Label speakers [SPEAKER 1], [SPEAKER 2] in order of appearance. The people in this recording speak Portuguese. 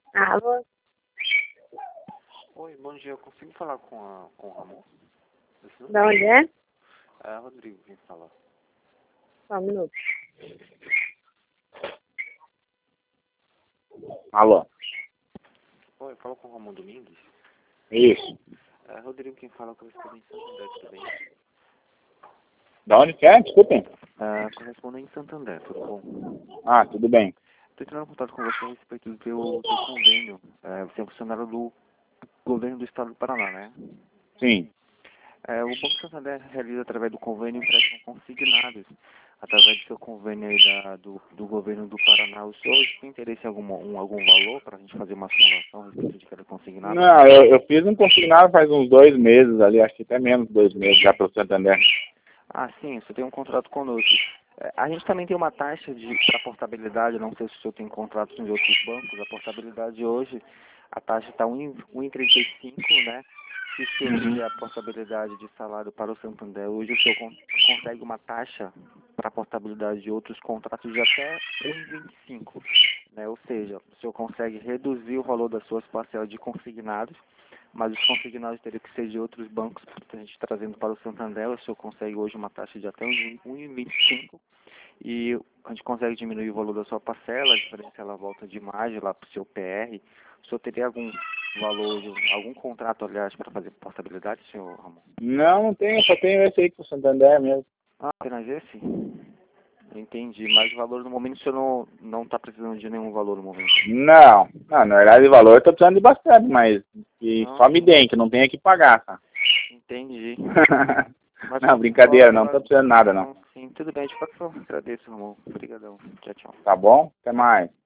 [SPEAKER 1] Alô?
[SPEAKER 2] Oi, bom dia. Eu consigo falar com o Ramon? Isso?
[SPEAKER 1] Da onde é?
[SPEAKER 2] É Rodrigo quem fala.
[SPEAKER 1] Só um minuto.
[SPEAKER 3] Alô?
[SPEAKER 2] Oi, fala com o Ramon Domingues.
[SPEAKER 3] Isso.
[SPEAKER 2] É Rodrigo quem fala, correspondente em Santander, tudo bem?
[SPEAKER 3] Da onde que é? Desculpem.
[SPEAKER 2] Correspondente em Santander, tudo bom?
[SPEAKER 3] Ah, tudo bem.
[SPEAKER 2] Estou entrando em contato com você a respeito do teu convênio. Você é funcionário do governo do estado do Paraná, né?
[SPEAKER 3] Sim.
[SPEAKER 2] O Banco Santander realiza através do convênio empréstimo consignados. Através do seu convênio aí do governo do Paraná, o senhor tem interesse em algum valor para a gente fazer uma simulação a respeito de cada consignado?
[SPEAKER 3] Não, eu fiz um consignado faz uns 2 meses ali, acho que até menos de 2 meses já para o Santander.
[SPEAKER 2] Ah, sim, você tem um contrato conosco. A gente também tem uma taxa para portabilidade, não sei se o senhor tem contratos em outros bancos, a portabilidade hoje, a taxa está 1,35, né? Se o senhor tiver a portabilidade de salário para o Santander, hoje o senhor consegue uma taxa para portabilidade de outros contratos de até 1,25, né? Ou seja, o senhor consegue reduzir o valor das suas parcelas de consignados, mas os consignados teriam que ser de outros bancos, a gente trazendo para o Santander, o senhor consegue hoje uma taxa de até 1,25 e a gente consegue diminuir o valor da sua parcela, a diferença ela volta de margem lá para o seu PR. O senhor teria algum valor, algum contrato, aliás, para fazer portabilidade, senhor Ramon?
[SPEAKER 3] Não tenho, só tenho esse aí com o Santander mesmo.
[SPEAKER 2] Ah, apenas esse? Entendi, mas o valor no momento o senhor não está precisando de nenhum valor no momento.
[SPEAKER 3] Não, na verdade o valor eu tô precisando de bastante, mas que
[SPEAKER 2] Não,
[SPEAKER 3] só me deem, que não tenha que pagar, tá?
[SPEAKER 2] entendi. Mas
[SPEAKER 3] Não, brincadeira, não
[SPEAKER 2] forma,
[SPEAKER 3] tô precisando de nada não.
[SPEAKER 2] sim, tudo bem, de qualquer forma, agradeço, Ramon. Obrigadão. Tchau, tchau.
[SPEAKER 3] Tá bom? Até mais.